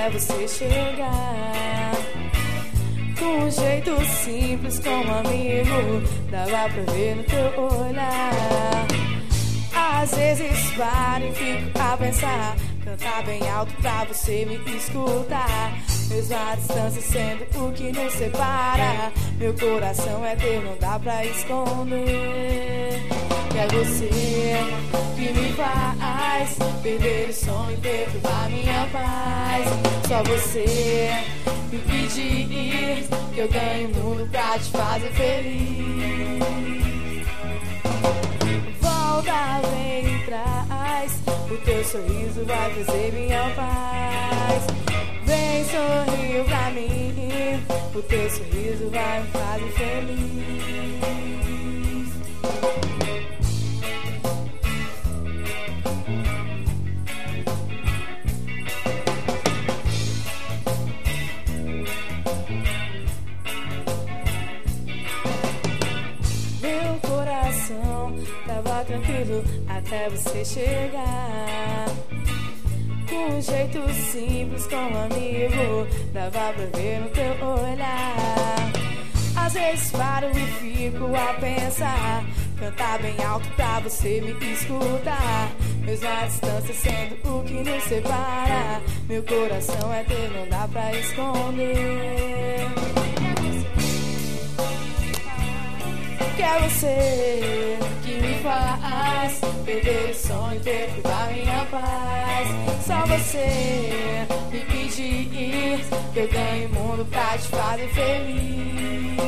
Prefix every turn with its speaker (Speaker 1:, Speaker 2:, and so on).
Speaker 1: até você chegar. Com um jeito simples como amigo, dava pra ver no teu olhar. Às vezes paro e fico a pensar, cantar bem alto pra você me escutar. Mesmo a distância sendo o que nos separa, meu coração é teu, não dá pra esconder. Que é você que me faz perder o sono e perturbar minha paz. Só você me pedir que eu ganhe o mundo pra te fazer feliz. Volta, vem e traz, o teu sorriso vai trazer minha paz. Vem sorrir pra mim, o teu sorriso vai me fazer feliz. Meu coração tava tranquilo até você chegar. Com um jeito simples como amigo, dava pra ver no teu olhar. Às vezes paro e fico a pensar, cantar bem alto pra você me escutar. Mesmo a distância sendo o que nos separa, meu coração é teu, não dá pra esconder. Que é você que me faz perder o sono e perturbar minha paz. Só você me pedir que eu ganhe o mundo pra te fazer feliz.